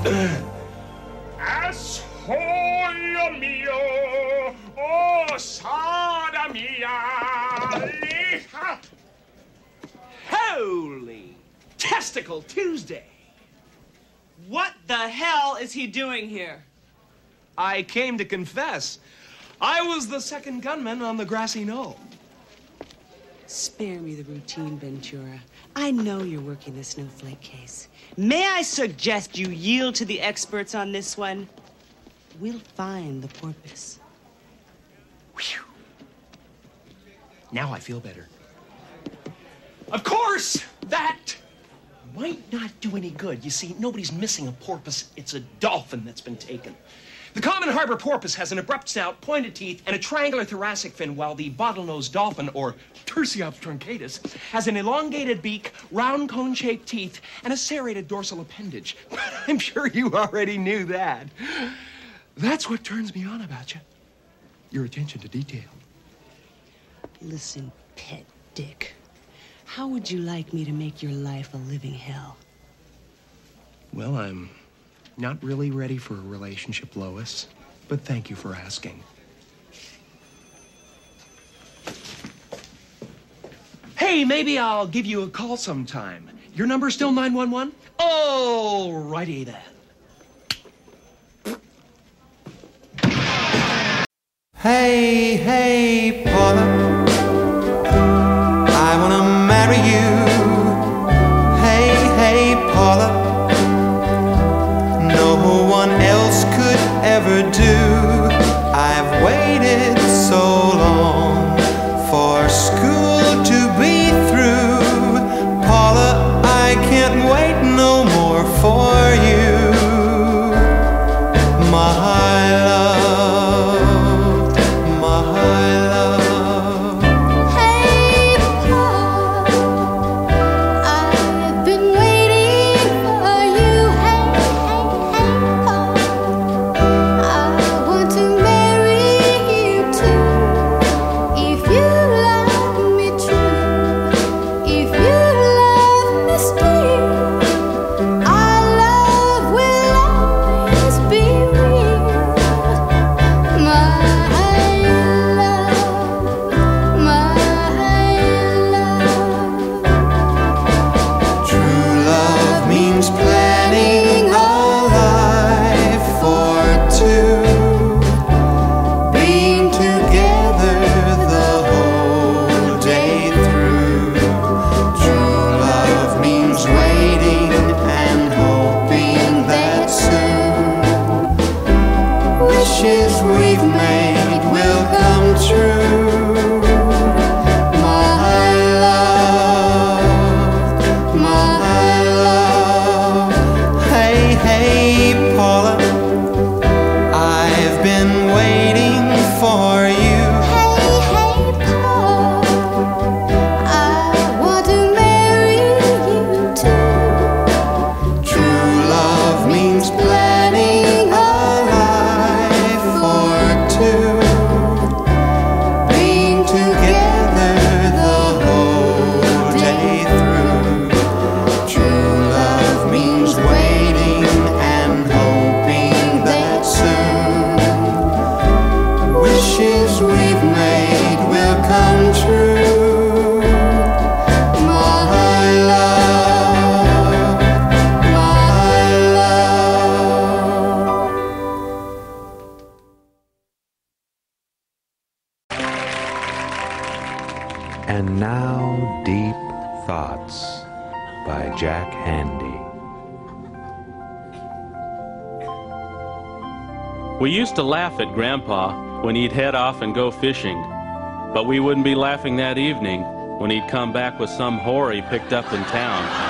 Asshole mio, oh sada mia. Holy Testicle Tuesday! What the hell is he doing here? I came to confess. I was the second gunman on the grassy knoll. Spare me the routine, Ventura. I know you're working the snowflake case. May I suggest you yield to the experts on this one? We'll find the porpoise. Whew. Now I feel better. Of course, that might not do any good. You see, nobody's missing a porpoise. It's a dolphin that's been taken. The common harbor porpoise has an abrupt snout, pointed teeth, and a triangular thoracic fin, while the bottlenose dolphin, or Tursiops truncatus, has an elongated beak, round cone-shaped teeth, and a serrated dorsal appendage. I'm sure you already knew that. That's what turns me on about you. Your attention to detail. Listen, pet dick. How would you like me to make your life a living hell? Well, I'm not really ready for a relationship, Lois, but thank you for asking. Hey, maybe I'll give you a call sometime. Your number's still 911? Oh, righty then. Hey, hey, Paula, I wanna marry you. Hey, hey, Paula, no one else could ever do. I've waited so long for school to be through. Paula, I can't wait no more for you, my love. And now, Deep Thoughts by Jack Handey. We used to laugh at Grandpa when he'd head off and go fishing, but we wouldn't be laughing that evening when he'd come back with some whore he picked up in town.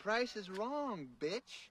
price is wrong, bitch.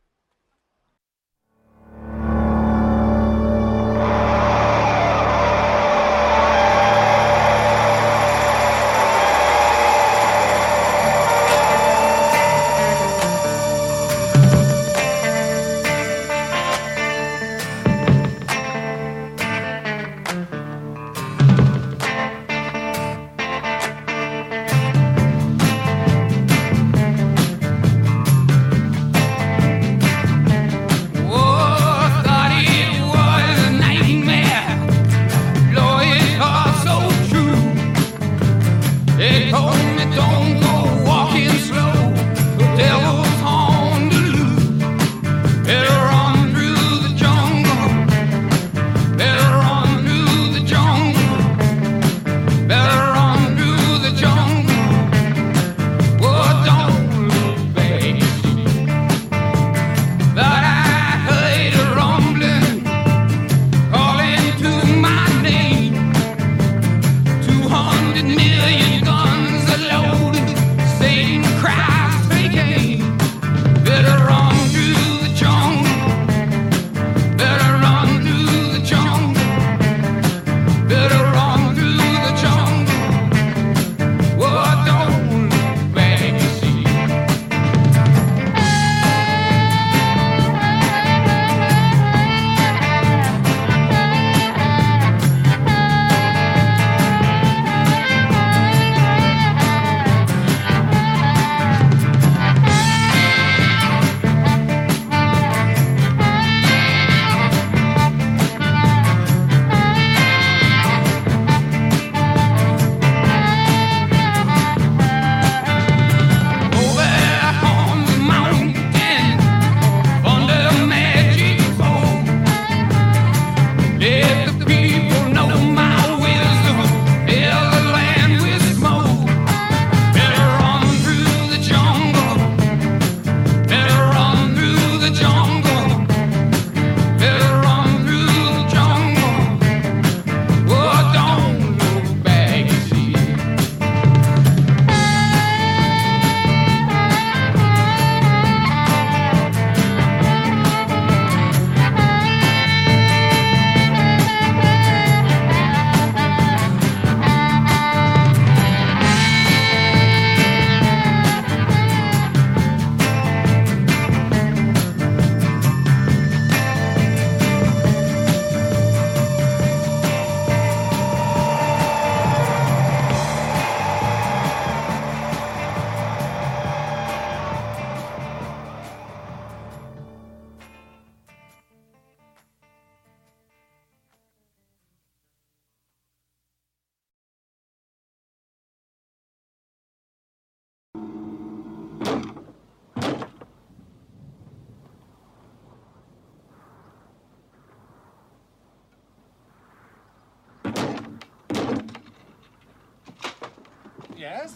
Yes?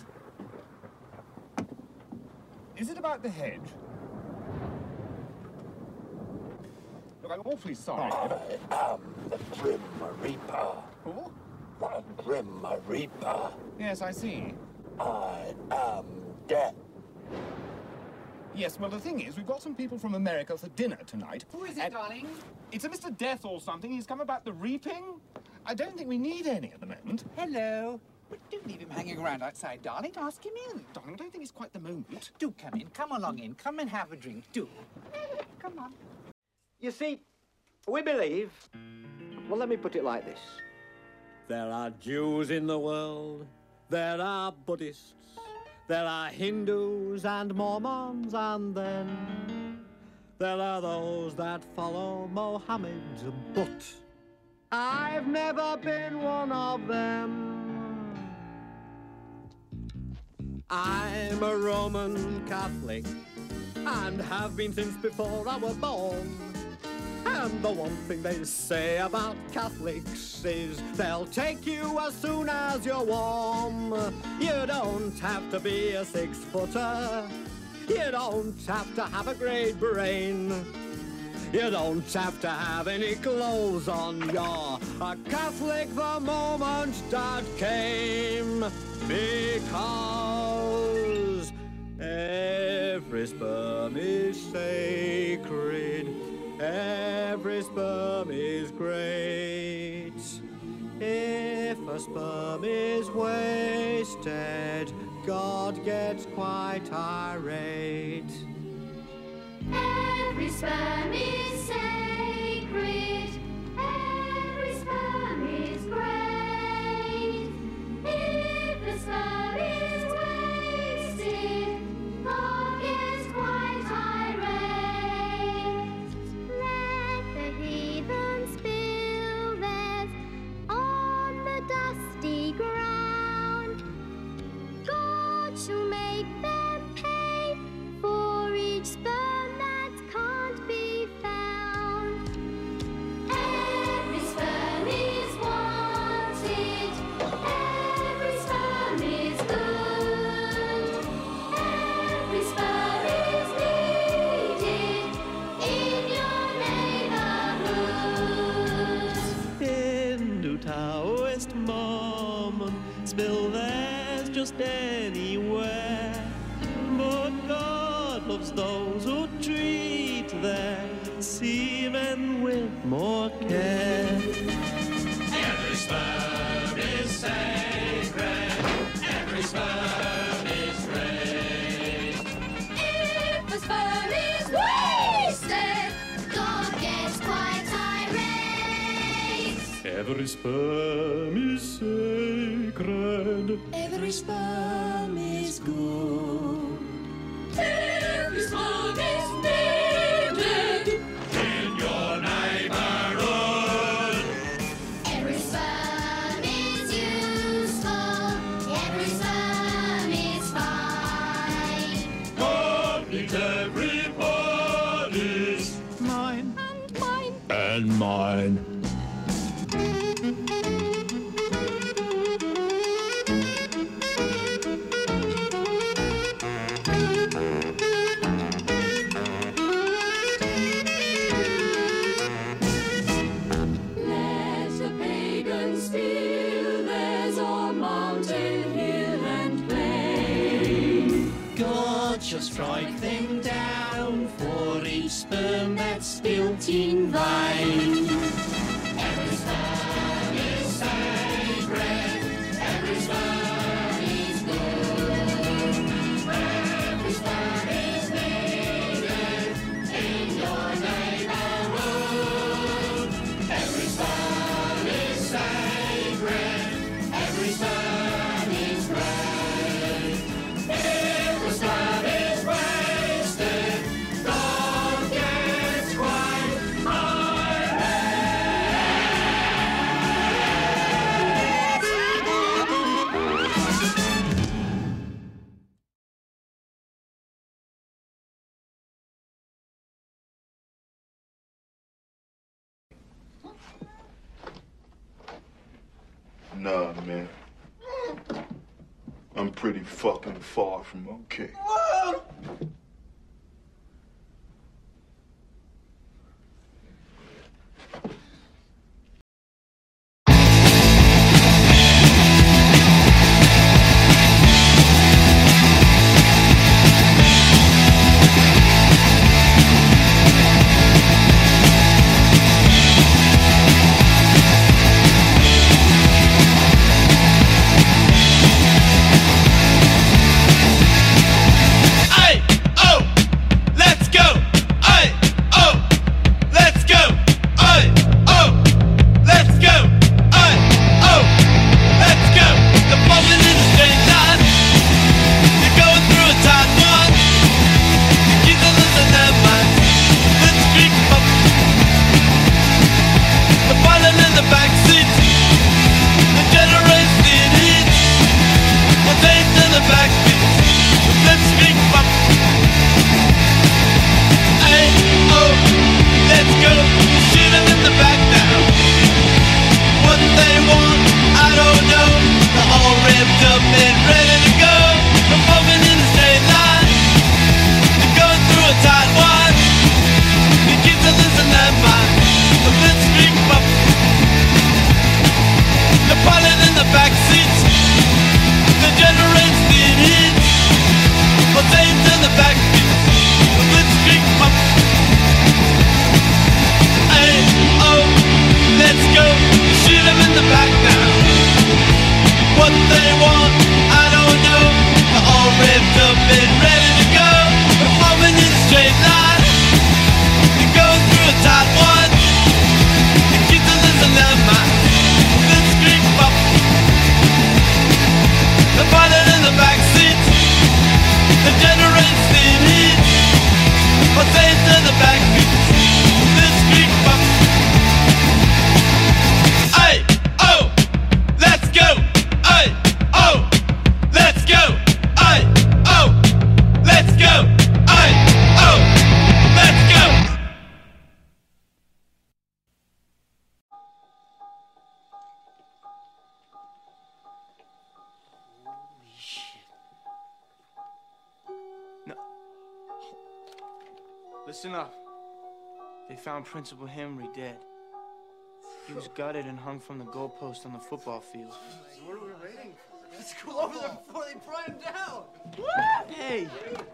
Is it about the hedge? Look, I'm awfully sorry. I am the Grim Reaper. Who? The Grim Reaper. Yes, I see. I am death. Yes, well, the thing is, we've got some people from America for dinner tonight. Who is it, darling? It's a Mr. Death or something. He's come about the reaping. I don't think we need any at the moment. Hello. But don't leave him hanging around outside, darling. Ask him in. Darling, I don't think it's quite the moment. Do come in. Come along in. Come and have a drink. Do. Come on. You see, we believe... Well, let me put it like this. There are Jews in the world. There are Buddhists. There are Hindus and Mormons, and then there are those that follow Mohammed, but I've never been one of them. I'm a Roman Catholic and have been since before I was born. And the one thing they say about Catholics is they'll take you as soon as you're warm. You don't have to be a 6-footer. You don't have to have a great brain. You don't have to have any clothes on. You're a Catholic the moment Dad came. Because every Every sperm is sacred. Every sperm is great. If a sperm is wasted, God gets quite irate. Every sperm is sacred. Every sperm is great. If the sperm is wasted, God gets quite irate. Let the heathen spill theirs on the dusty ground. God shall make them pay for each sperm that can't be found. Every sperm is wanted. Every sperm is good. Every sperm is needed in your neighborhood. Hindu, Taoist, Mormon, spill theirs just anywhere. But God loves those who treat their semen with more care. Every sperm is sacred. Every sperm is great. If a sperm is wasted, God gets quite irate. Every sperm is sacred. Every sperm is good. Every sperm is needed In your neighborhood. Every sperm is useful. Every sperm is fine. God needs everybody's. Mine. And mine. And mine. Let the pagans steal theirs on mountain, hill, and plain. God shall strike them down for each sperm that's built in vain. Every sperm is sacred. Every sperm is good. Every sperm is needed in your neighborhood. Every sperm is sacred. Every sperm is great. If the sperm is wasted, God gets quite Nah, man. I'm pretty fucking far from okay. Backseats, the generates the heat, but they in the backseat. Listen up. They found Principal Henry dead. He was gutted and hung from the goalpost on the football field. What are we waiting for? Let's go over there before they pry him down. Hey!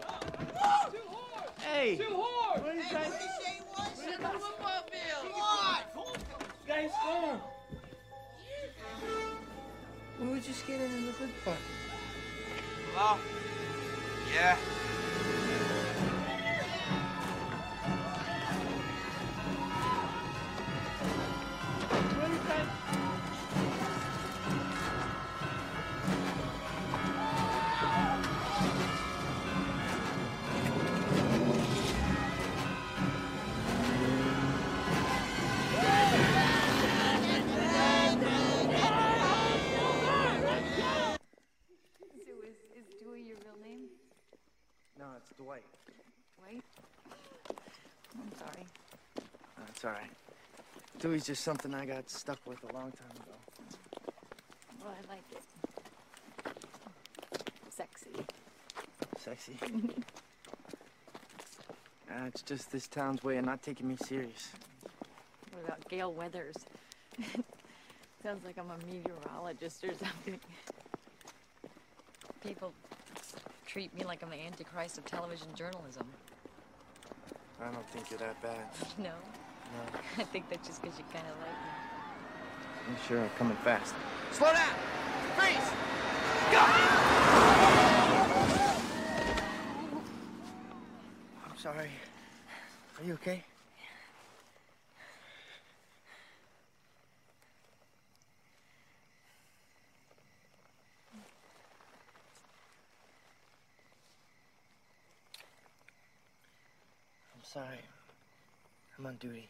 Hey! Too hard! What are you guys? Football field! Come on! Guys, go! We were just getting in the good part. Hello? Yeah? Is Dewey your real name? No, it's Dwight. Dwight? I'm sorry. That's all right. Dewey's just something I got stuck with a long time ago. Well, I like it. Sexy. Sexy. It's just this town's way of not taking me serious. What about Gail Weathers? Sounds like I'm a meteorologist or something. People treat me like I'm the Antichrist of television journalism. I don't think you're that bad. No? No. I think that's just because you kind of like me. I'm sure I'm coming fast. Slow down! Freeze! I'm sorry. Are you okay? I'm sorry. I'm on duty.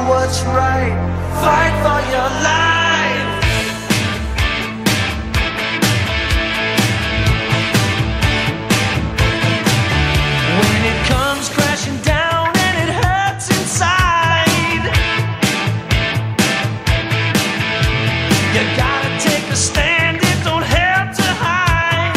what's right. Fight for your life. When it comes crashing down and it hurts inside, you gotta take a stand, it don't help to hide.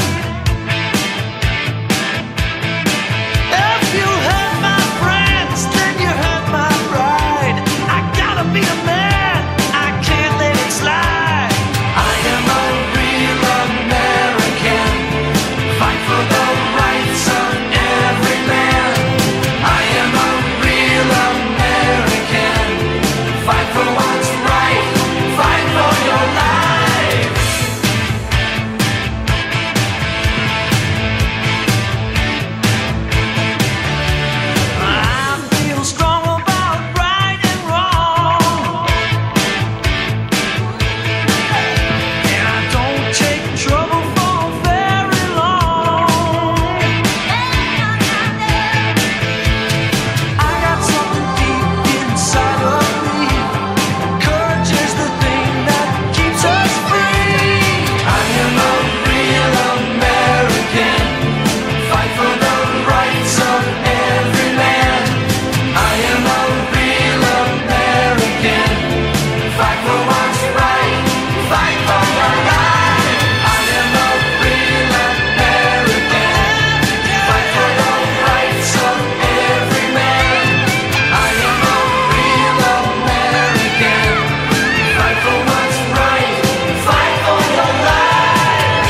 If you hurt my friends, then you hurt my pride. I gotta be a man, I can't let it slide. I am a real American, fight for the rights of every man. I am a real American, fight for what's right, fight for your life. I feel strong about right and wrong, and I don't take trouble for very long. I got something deep inside of me. Courage is the thing that keeps us free. I am a real American, fight for the rights of every man. I am a real American, fight for what's right, fight for your life. I am a real American, fight for the rights of every man. I am a real American, fight for what's right, fight for your life.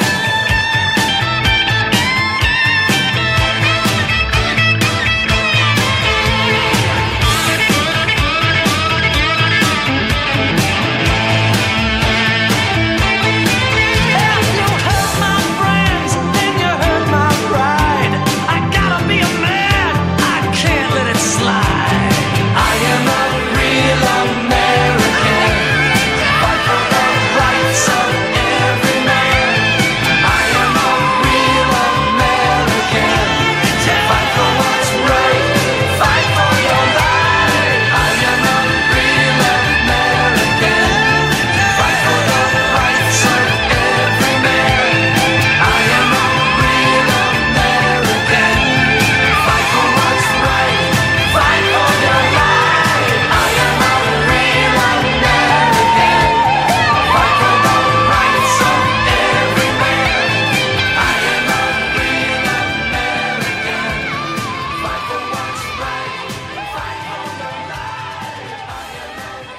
If you hurt my friends, then you hurt my pride. I gotta be a man, I can't let it slide. I am a real American, fight for the rights of every man. I am a real American, fight for what's right, fight for your life. I am a real American, fight for the rights of every man. I am a real American, fight for what's right, fight for your life. I am a real American, fight for the rights of every man. I am a real American, fight for what's right, fight for your life.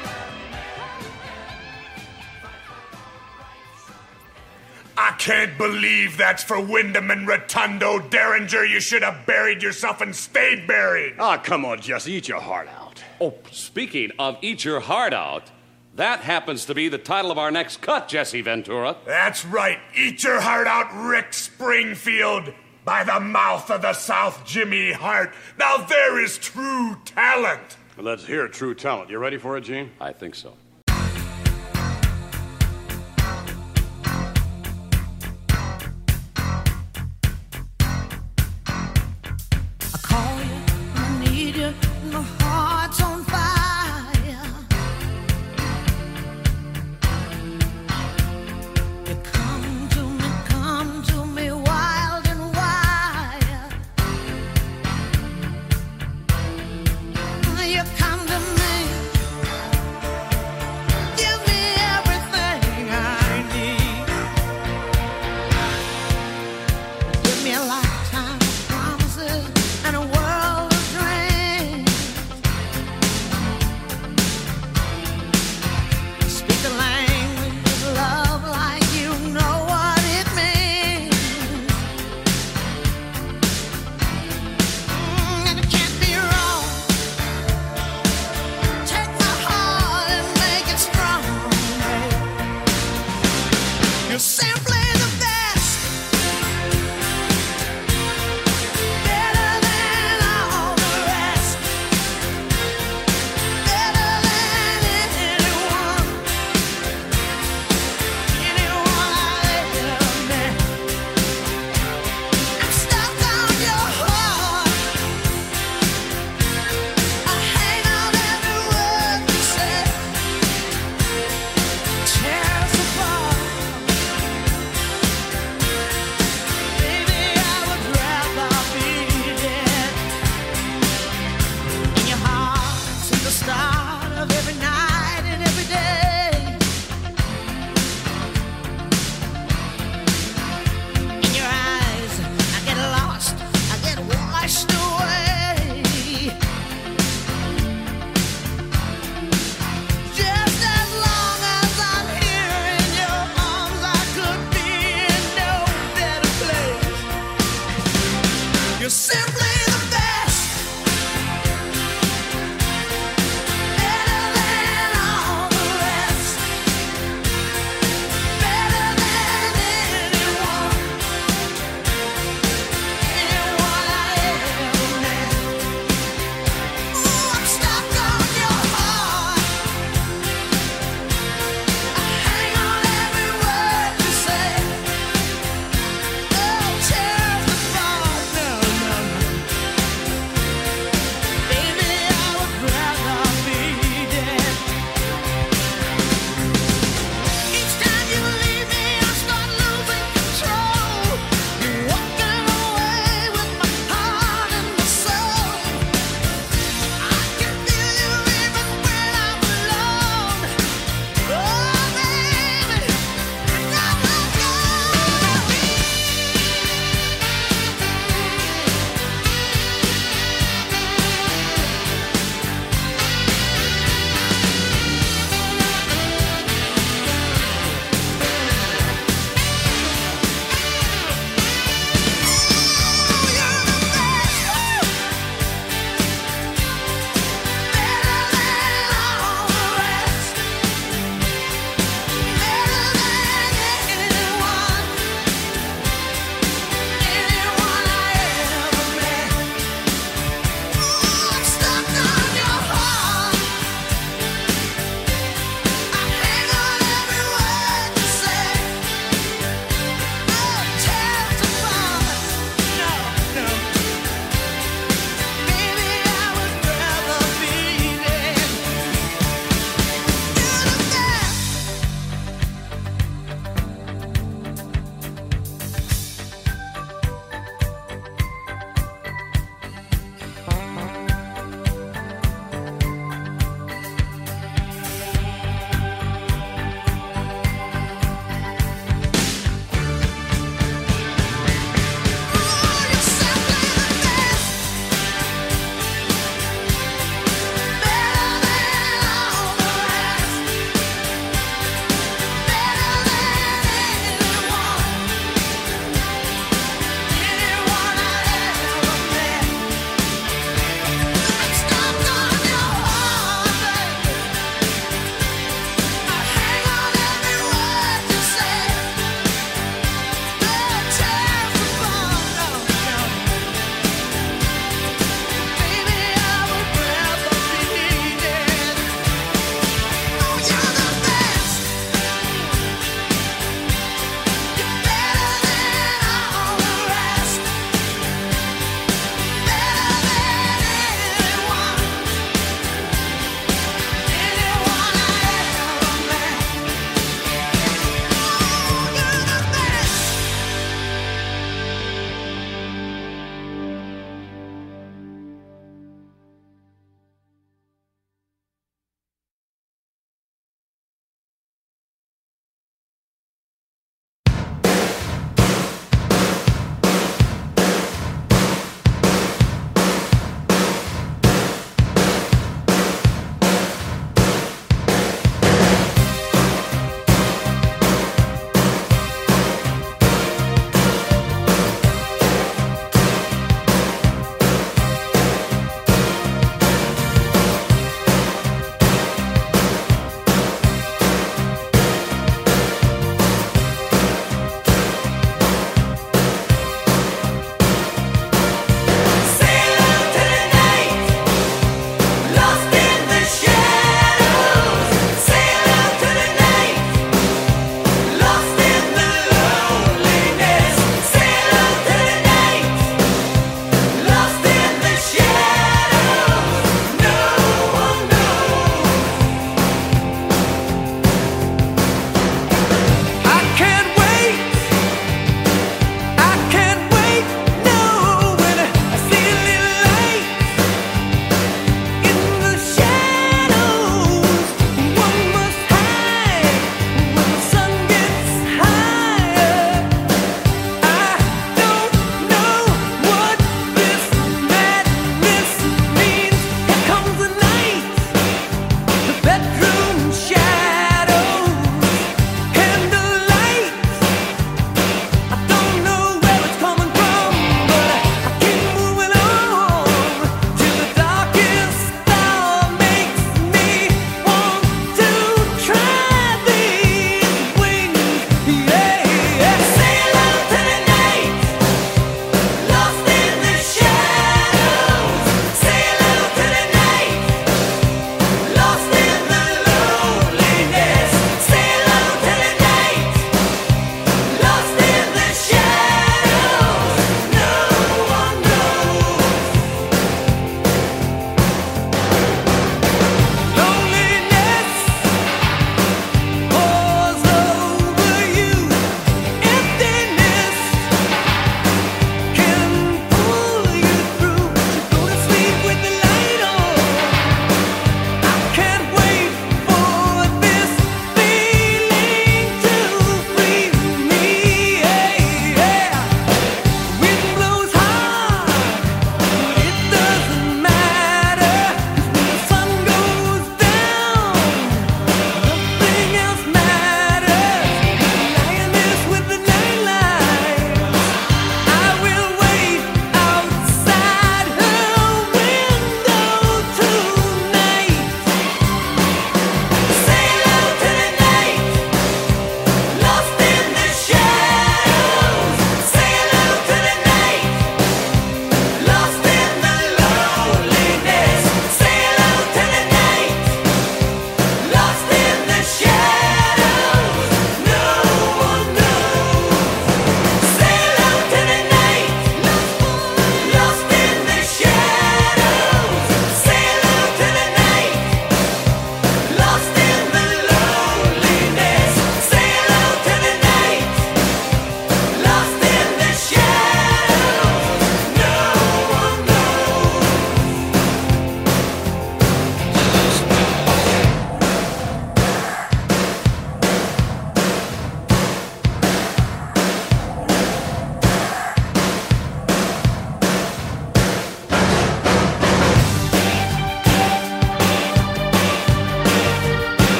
I can't believe that's for Wyndham and Rotundo. Derringer, you should have buried yourself and stayed buried. Ah, come on, Jesse, eat your heart out. Oh, speaking of Eat Your Heart Out, that happens to be the title of our next cut, Jesse Ventura. That's right. Eat your heart out, Rick Springfield. By the mouth of the South, Jimmy Hart. Now there is true talent. Let's hear true talent. You ready for it, Gene? I think so.